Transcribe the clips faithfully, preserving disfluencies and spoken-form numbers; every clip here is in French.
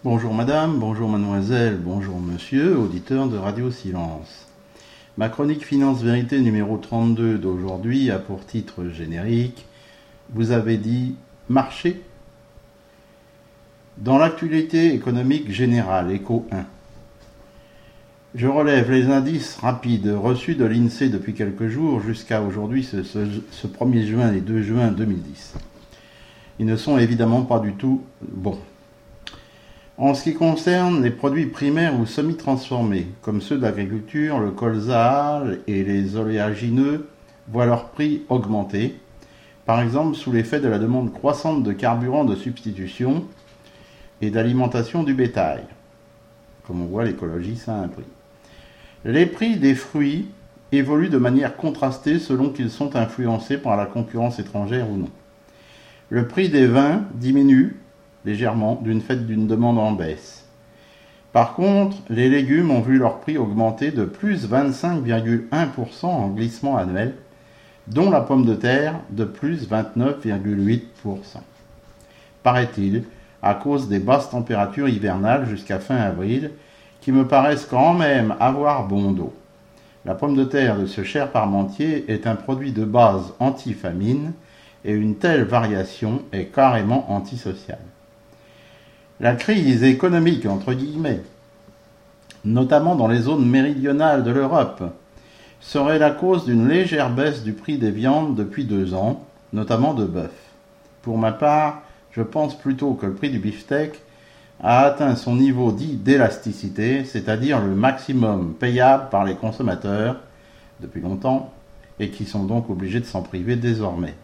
Bonjour madame, bonjour mademoiselle, bonjour monsieur, auditeur de Radio Silence. Ma chronique Finance Vérité numéro trente-deux d'aujourd'hui a pour titre générique « Vous avez dit marché ?» Dans l'actualité économique générale, Écho un. Je relève les indices rapides reçus de l'INSEE depuis quelques jours jusqu'à aujourd'hui, ce, ce, ce premier juin et deux juin deux mille dix. Ils ne sont évidemment pas du tout bons. En ce qui concerne les produits primaires ou semi-transformés, comme ceux de l'agriculture, le colza et les oléagineux voient leur prix augmenter, par exemple sous l'effet de la demande croissante de carburants de substitution et d'alimentation du bétail. Comme on voit, l'écologie, ça a un prix. Les prix des fruits évoluent de manière contrastée selon qu'ils sont influencés par la concurrence étrangère ou non. Le prix des vins diminue légèrement d'une fait d'une demande en baisse. Par contre, les légumes ont vu leur prix augmenter de plus vingt-cinq virgule un pour cent en glissement annuel, dont la pomme de terre de plus vingt-neuf virgule huit pour cent. Paraît-il, à cause des basses températures hivernales jusqu'à fin avril, qui me paraissent quand même avoir bon dos. La pomme de terre de ce cher parmentier est un produit de base anti-famine et une telle variation est carrément antisociale. La crise économique, entre guillemets, notamment dans les zones méridionales de l'Europe, serait la cause d'une légère baisse du prix des viandes depuis deux ans, notamment de bœuf. Pour ma part, je pense plutôt que le prix du beefsteak a atteint son niveau dit d'élasticité, c'est-à-dire le maximum payable par les consommateurs depuis longtemps et qui sont donc obligés de s'en priver désormais.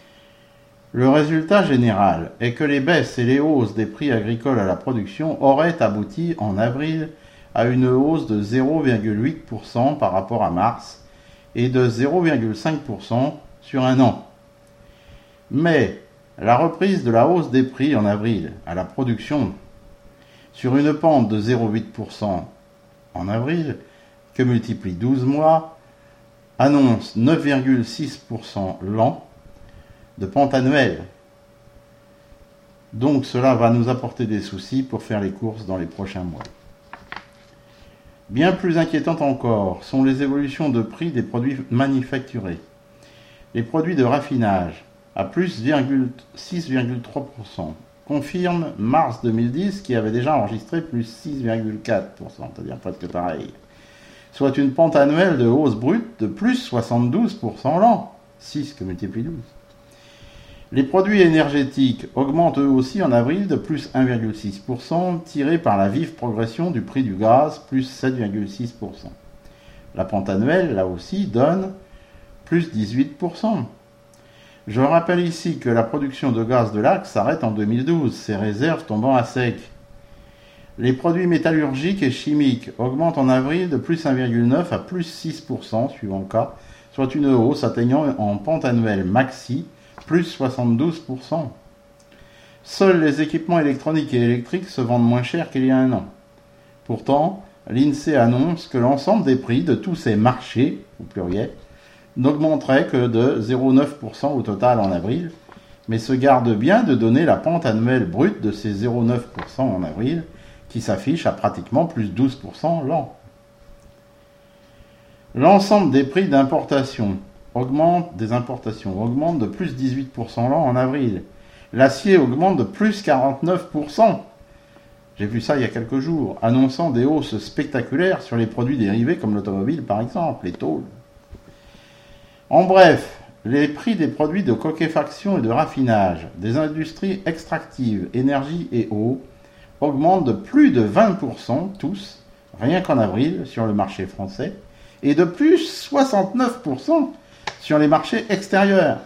Le résultat général est que les baisses et les hausses des prix agricoles à la production auraient abouti en avril à une hausse de zéro virgule huit pour cent par rapport à mars et de zéro virgule cinq pour cent sur un an. Mais la reprise de la hausse des prix en avril à la production sur une pente de zéro virgule huit pour cent en avril, que multiplie douze mois, annonce neuf virgule six pour cent l'an de pente annuelle. Donc cela va nous apporter des soucis pour faire les courses dans les prochains mois. Bien plus inquiétantes encore sont les évolutions de prix des produits manufacturés. Les produits de raffinage, à plus six virgule trois pour cent, confirme mars deux mille dix qui avait déjà enregistré plus six virgule quatre pour cent, c'est-à-dire presque pareil. Soit une pente annuelle de hausse brute de plus soixante-douze pour cent l'an, six que multiplie douze. Les produits énergétiques augmentent eux aussi en avril de plus un virgule six pour cent, tirés par la vive progression du prix du gaz, plus sept virgule six pour cent. La pente annuelle, là aussi, donne plus dix-huit pour cent. Je rappelle ici que la production de gaz de l'A C s'arrête en deux mille douze, ses réserves tombant à sec. Les produits métallurgiques et chimiques augmentent en avril de plus un virgule neuf à plus six pour cent, suivant le cas, soit une hausse atteignant en pente annuelle maxi, plus soixante-douze pour cent. Seuls les équipements électroniques et électriques se vendent moins cher qu'il y a un an. Pourtant, l'INSEE annonce que l'ensemble des prix de tous ces marchés, au pluriel, n'augmenterait que de zéro virgule neuf pour cent au total en avril, mais se garde bien de donner la pente annuelle brute de ces zéro virgule neuf pour cent en avril, qui s'affiche à pratiquement plus douze pour cent l'an. L'ensemble des prix d'importation augmente, des importations augmente de plus dix-huit pour cent l'an en avril. L'acier augmente de plus quarante-neuf pour cent. J'ai vu ça il y a quelques jours, annonçant des hausses spectaculaires sur les produits dérivés comme l'automobile par exemple, les tôles. En bref, les prix des produits de coquefaction et de raffinage, des industries extractives, énergie et eau, augmentent de plus de vingt pour cent tous, rien qu'en avril, sur le marché français, et de plus soixante-neuf pour cent sur les marchés extérieurs.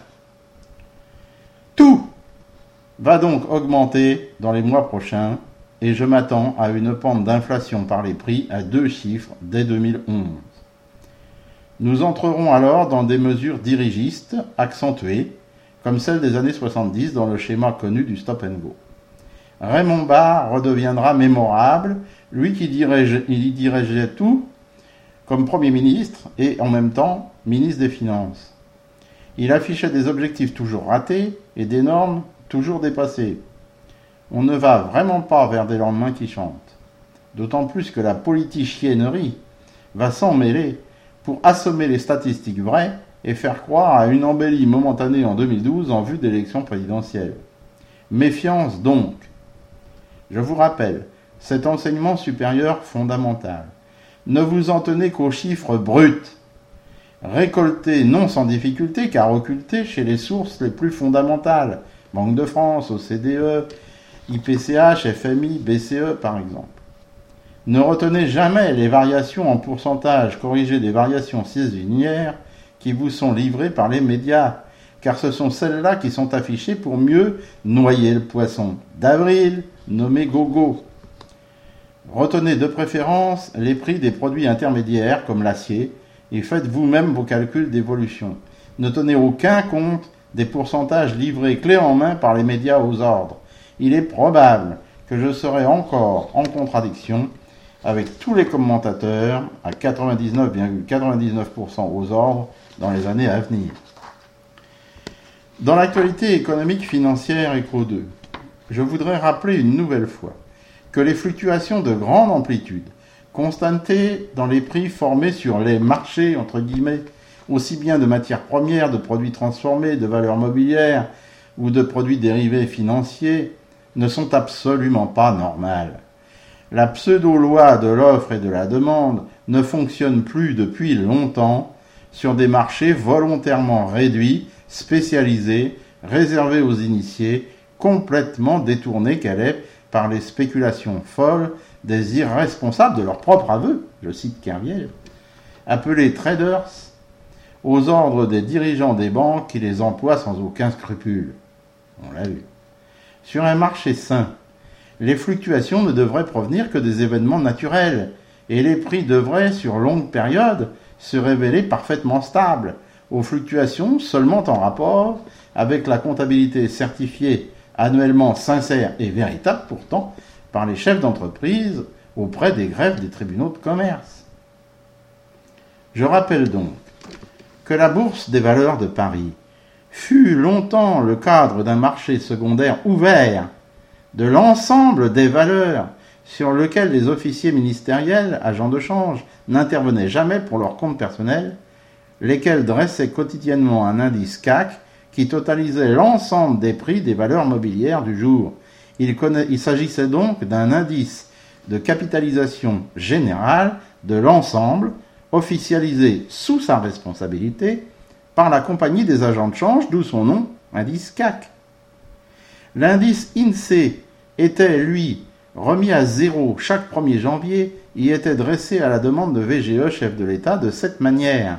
Tout va donc augmenter dans les mois prochains et je m'attends à une pente d'inflation par les prix à deux chiffres dès deux mille onze. Nous entrerons alors dans des mesures dirigistes accentuées, comme celles des années soixante-dix dans le schéma connu du stop and go. Raymond Barre redeviendra mémorable, lui qui dirigeait, il dirigeait tout comme Premier ministre et en même temps ministre des Finances. Il affichait des objectifs toujours ratés et des normes toujours dépassées. on ne va vraiment pas vers des lendemains qui chantent. D'autant plus que la politichiennerie va s'en mêler pour assommer les statistiques vraies et faire croire à une embellie momentanée en deux mille douze en vue d'élections présidentielles. Méfiance donc. Je vous rappelle, cet enseignement supérieur fondamental. Ne vous en tenez qu'aux chiffres bruts, récoltés non sans difficulté car occultés chez les sources les plus fondamentales, Banque de France, O C D E, I P C H, F M I, B C E par exemple. Ne retenez jamais les variations en pourcentage corrigées des variations saisonnières qui vous sont livrées par les médias, car ce sont celles-là qui sont affichées pour mieux noyer le poisson d'avril, nommé Gogo. Retenez de préférence les prix des produits intermédiaires comme l'acier et faites vous-même vos calculs d'évolution. Ne tenez aucun compte des pourcentages livrés clé en main par les médias aux ordres. Il est probable que je serai encore en contradiction avec tous les commentateurs à quatre-vingt-dix-neuf virgule quatre-vingt-dix-neuf pour cent aux ordres dans les années à venir. Dans l'actualité économique, financière Écho deux, je voudrais rappeler une nouvelle fois que les fluctuations de grande amplitude constatées dans les prix formés sur les marchés, entre guillemets, aussi bien de matières premières, de produits transformés, de valeurs mobilières ou de produits dérivés financiers, ne sont absolument pas normales. La pseudo-loi de l'offre et de la demande ne fonctionne plus depuis longtemps sur des marchés volontairement réduits, spécialisés, réservés aux initiés, complètement détournés qu'elle est par les spéculations folles des irresponsables de leur propre aveu, je cite Kerviel, appelés traders, aux ordres des dirigeants des banques qui les emploient sans aucun scrupule. On l'a vu. Sur un marché sain, les fluctuations ne devraient provenir que des événements naturels, et les prix devraient, sur longue période, se révéler parfaitement stables, aux fluctuations seulement en rapport avec la comptabilité certifiée annuellement sincère et véritable pourtant par les chefs d'entreprise auprès des greffes des tribunaux de commerce. Je rappelle donc que la Bourse des valeurs de Paris fut longtemps le cadre d'un marché secondaire ouvert de l'ensemble des valeurs sur lequel les officiers ministériels, agents de change, n'intervenaient jamais pour leur compte personnel, lesquels dressaient quotidiennement un indice C A C qui totalisait l'ensemble des prix des valeurs mobilières du jour. Il, connaît, il s'agissait donc d'un indice de capitalisation générale de l'ensemble, officialisé sous sa responsabilité par la compagnie des agents de change, d'où son nom, indice C A C. L'indice I N S E E était, lui, remis à zéro chaque premier janvier, y était dressé à la demande de V G E, chef de l'État, de cette manière.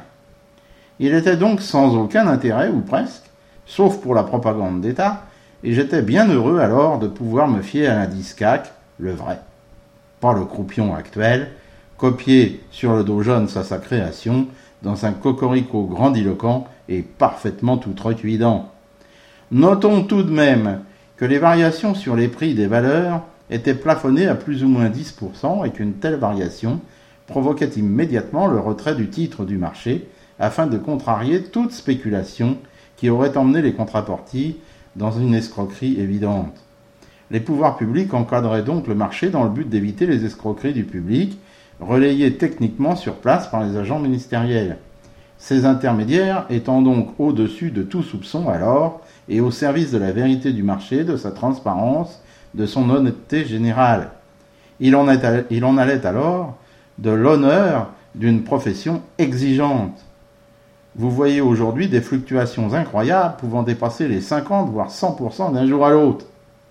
Il était donc sans aucun intérêt, ou presque, sauf pour la propagande d'État, et j'étais bien heureux alors de pouvoir me fier à l'indice C A C, le vrai. Pas le croupion actuel, copié sur le dos jaune à sa création, dans un cocorico grandiloquent et parfaitement outrecuidant. Notons tout de même que les variations sur les prix des valeurs étaient plafonnées à plus ou moins dix pour cent et qu'une telle variation provoquait immédiatement le retrait du titre du marché afin de contrarier toute spéculation qui aurait emmené les contraparties dans une escroquerie évidente. Les pouvoirs publics encadraient donc le marché dans le but d'éviter les escroqueries du public, relayées techniquement sur place par les agents ministériels. Ces intermédiaires étant donc au-dessus de tout soupçon alors, et au service de la vérité du marché, de sa transparence, de son honnêteté générale. Il en, est, il en allait alors de l'honneur d'une profession exigeante. Vous voyez aujourd'hui des fluctuations incroyables pouvant dépasser les cinquante voire cent pour cent d'un jour à l'autre.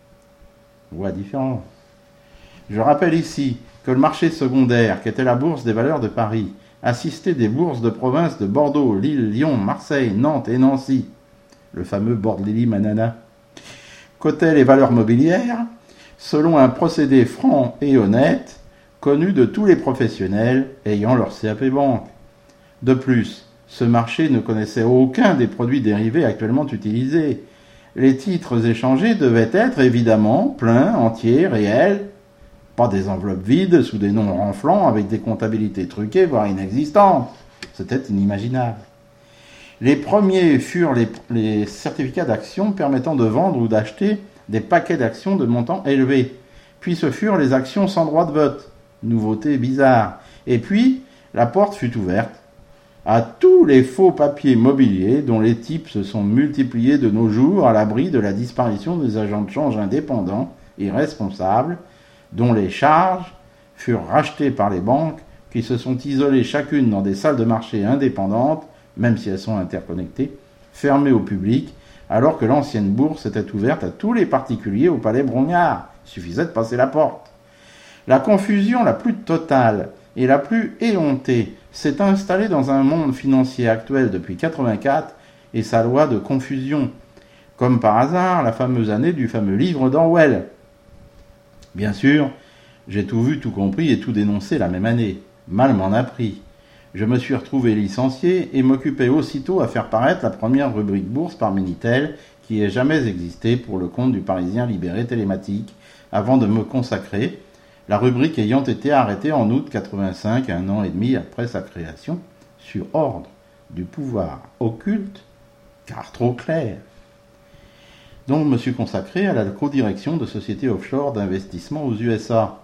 Voix différente. Je rappelle ici que le marché secondaire, qui était la Bourse des valeurs de Paris, assistait des bourses de province de Bordeaux, Lille, Lyon, Marseille, Nantes et Nancy, le fameux Bordeli-Manana, cotait les valeurs mobilières selon un procédé franc et honnête, connu de tous les professionnels ayant leur C A P banque. De plus, ce marché ne connaissait aucun des produits dérivés actuellement utilisés. Les titres échangés devaient être évidemment pleins, entiers, réels, pas des enveloppes vides sous des noms renflants avec des comptabilités truquées, voire inexistantes. C'était inimaginable. Les premiers furent les, les certificats d'action permettant de vendre ou d'acheter des paquets d'actions de montant élevé. Puis ce furent les actions sans droit de vote. Nouveauté bizarre. Et puis, la porte fut ouverte à tous les faux papiers mobiliers dont les types se sont multipliés de nos jours à l'abri de la disparition des agents de change indépendants et responsables, dont les charges furent rachetées par les banques qui se sont isolées chacune dans des salles de marché indépendantes, même si elles sont interconnectées, fermées au public, alors que l'ancienne bourse était ouverte à tous les particuliers au palais Brongniart. Il suffisait de passer la porte. La confusion la plus totale et la plus éhontée s'est installée dans un monde financier actuel depuis quatre-vingt-quatre et sa loi de confusion. Comme par hasard, la fameuse année du fameux livre d'Orwell. Bien sûr, j'ai tout vu, tout compris et tout dénoncé la même année. Mal m'en a pris. Je me suis retrouvé licencié et m'occupais aussitôt à faire paraître la première rubrique bourse par Minitel qui ait jamais existé pour le compte du Parisien Libéré Télématique, avant de me consacrer, la rubrique ayant été arrêtée en août quatre-vingt-cinq, un an et demi après sa création, sur ordre du pouvoir occulte, car trop clair. Donc je me suis consacré à la codirection de sociétés offshore d'investissement aux U S A.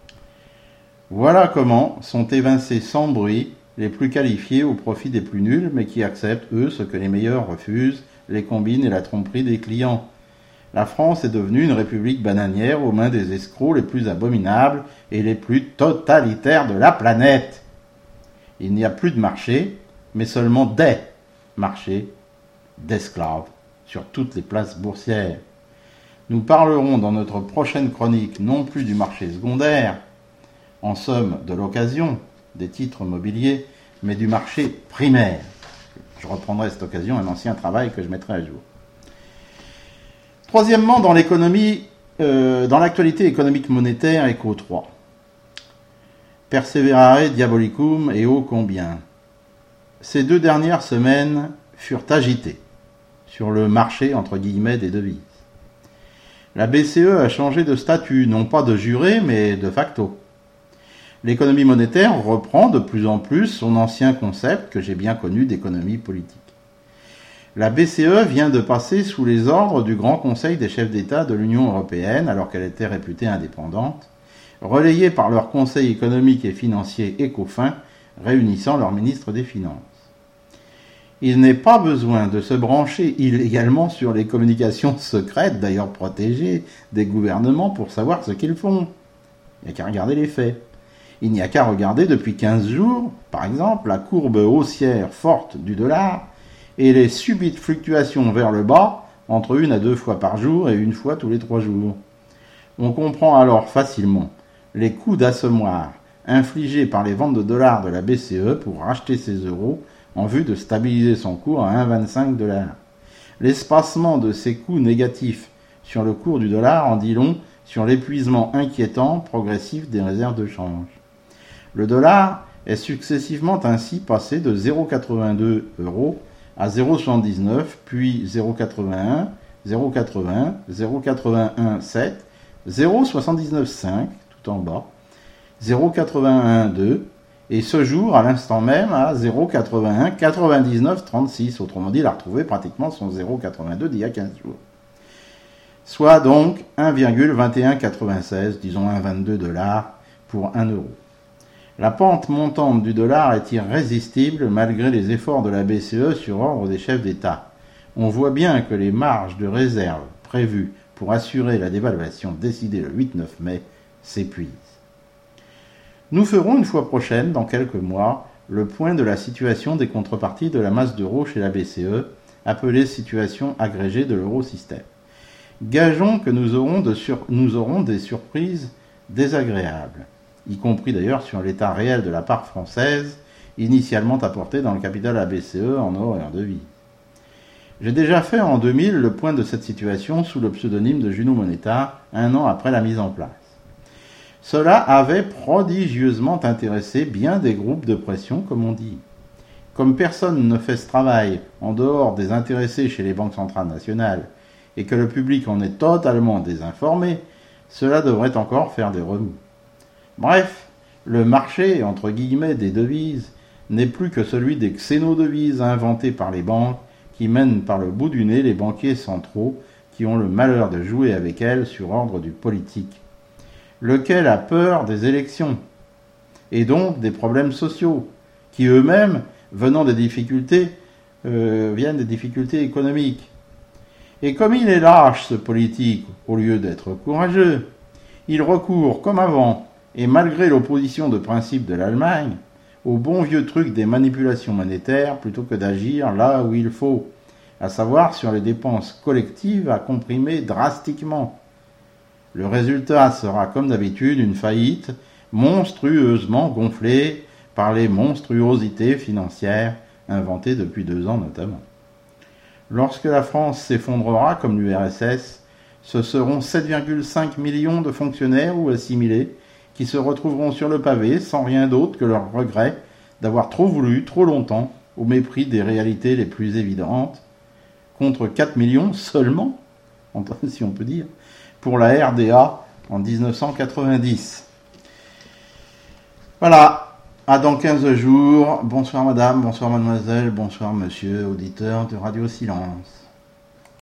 Voilà comment sont évincés sans bruit les plus qualifiés au profit des plus nuls, mais qui acceptent, eux, ce que les meilleurs refusent, les combines et la tromperie des clients. La France est devenue une république bananière aux mains des escrocs les plus abominables et les plus totalitaires de la planète. Il n'y a plus de marché, mais seulement des marchés d'esclaves sur toutes les places boursières. Nous parlerons dans notre prochaine chronique non plus du marché secondaire, en somme de l'occasion, des titres mobiliers, mais du marché primaire. Je reprendrai à cette occasion un ancien travail que je mettrai à jour. Troisièmement, dans l'économie, euh, dans l'actualité économique monétaire, écho trois. Perseverare diabolicum et ô combien. Ces deux dernières semaines furent agitées sur le marché, entre guillemets, des devises. La B C E a changé de statut, non pas de juré, mais de facto. L'économie monétaire reprend de plus en plus son ancien concept que j'ai bien connu d'économie politique. La B C E vient de passer sous les ordres du Grand Conseil des chefs d'État de l'Union européenne, alors qu'elle était réputée indépendante, relayée par leur Conseil économique et financier ECOFIN, réunissant leurs ministres des Finances. Il n'est pas besoin de se brancher illégalement sur les communications secrètes, d'ailleurs protégées, des gouvernements pour savoir ce qu'ils font. Il n'y a qu'à regarder les faits. Il n'y a qu'à regarder depuis quinze jours, par exemple, la courbe haussière forte du dollar et les subites fluctuations vers le bas entre une à deux fois par jour et une fois tous les trois jours. On comprend alors facilement les coups d'assommoir infligés par les ventes de dollars de la B C E pour racheter ses euros en vue de stabiliser son cours à un virgule vingt-cinq dollars. L'espacement de ces coups négatifs sur le cours du dollar en dit long sur l'épuisement inquiétant progressif des réserves de change. Le dollar est successivement ainsi passé de zéro virgule quatre-vingt-deux euros à zéro virgule soixante-dix-neuf, puis zéro virgule quatre-vingt-un, zéro virgule quatre-vingts, zéro virgule quatre-vingt-un sept, zéro virgule soixante-dix-neuf cinq, tout en bas, zéro virgule quatre-vingt-un deux, et ce jour, à l'instant même, à zéro virgule quatre-vingt-un quatre-vingt-dix-neuf trente-six. Autrement dit, il a retrouvé pratiquement son zéro virgule quatre-vingt-deux d'il y a quinze jours. Soit donc un virgule vingt et un quatre-vingt-seize, disons un virgule vingt-deux dollars pour un euro. La pente montante du dollar est irrésistible malgré les efforts de la B C E sur ordre des chefs d'État. On voit bien que les marges de réserve prévues pour assurer la dévaluation décidée le huit neuf mai s'épuisent. Nous ferons une fois prochaine, dans quelques mois, le point de la situation des contreparties de la masse d'euros chez la B C E, appelée situation agrégée de l'eurosystème. Gageons que nous aurons, de sur... nous aurons des surprises désagréables, y compris d'ailleurs sur l'état réel de la part française, initialement apportée dans le capital de la B C E en or et en devises. J'ai déjà fait en deux mille le point de cette situation sous le pseudonyme de Juno Moneta, un an après la mise en place. Cela avait prodigieusement intéressé bien des groupes de pression, comme on dit. Comme personne ne fait ce travail en dehors des intéressés chez les banques centrales nationales, et que le public en est totalement désinformé, cela devrait encore faire des remous. Bref, le marché, entre guillemets, des devises n'est plus que celui des xénodevises inventées par les banques qui mènent par le bout du nez les banquiers centraux qui ont le malheur de jouer avec elle sur ordre du politique, lequel a peur des élections, et donc des problèmes sociaux, qui eux-mêmes, venant des difficultés, euh, viennent des difficultés économiques. Et comme il est lâche, ce politique, au lieu d'être courageux, il recourt, comme avant, et malgré l'opposition de principe de l'Allemagne, au bon vieux truc des manipulations monétaires plutôt que d'agir là où il faut, à savoir sur les dépenses collectives à comprimer drastiquement. Le résultat sera, comme d'habitude, une faillite monstrueusement gonflée par les monstruosités financières inventées depuis deux ans notamment. Lorsque la France s'effondrera comme l'U R S S, ce seront sept virgule cinq millions de fonctionnaires ou assimilés qui se retrouveront sur le pavé sans rien d'autre que leur regret d'avoir trop voulu, trop longtemps, au mépris des réalités les plus évidentes, contre quatre millions seulement, si on peut dire, pour la R D A en dix-neuf cent quatre-vingt-dix. Voilà, à dans quinze jours. Bonsoir madame, bonsoir mademoiselle, bonsoir monsieur, auditeur de Radio Silence.